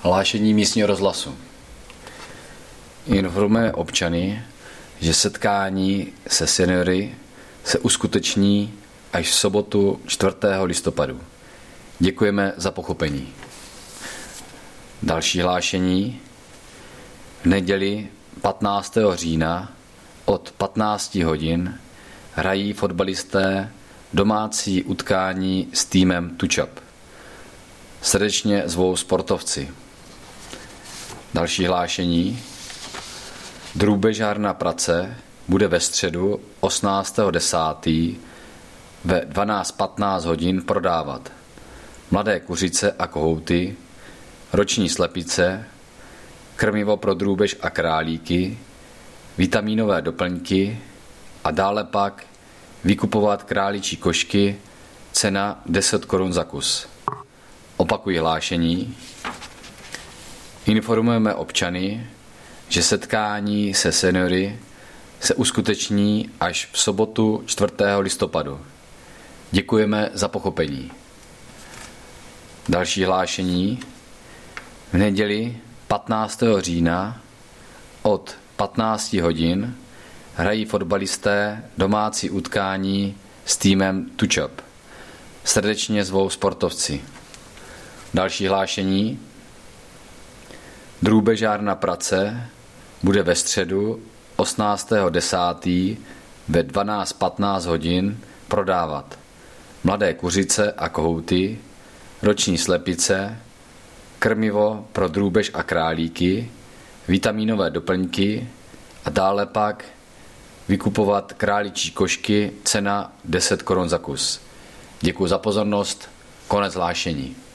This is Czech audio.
Hlášení místního rozhlasu. Informuje občany, že setkání se seniory se uskuteční až v sobotu 4. listopadu. Děkujeme za pochopení. Další hlášení. V neděli 15. října od 15 hodin hrají fotbalisté domácí utkání s týmem Tučap. Srdečně zvou sportovci. Další hlášení. Drůbežárna Prace bude ve středu 18.10. ve 12:15 hodin prodávat mladé kuřice a kohouty, roční slepice, krmivo pro drůbež a králíky, vitamínové doplňky a dále pak vykupovat králičí košky, cena 10 korun za kus. Opakuji hlášení. Informujeme občany, že setkání se seniory se uskuteční až v sobotu 4. listopadu. Děkujeme za pochopení. Další hlášení. V neděli 15. října od 15 hodin hrají fotbalisté domácí utkání s týmem Tučap. Srdečně zvou sportovci. Další hlášení. Drůbežárna Prace bude ve středu 18.10. ve 12:15 hodin prodávat mladé kuřice a kohouty, roční slepice, krmivo pro drůbež a králíky, vitamínové doplňky a dále pak vykupovat králičí košky, cena 10 korun za kus. Děkuji za pozornost, konec hlášení.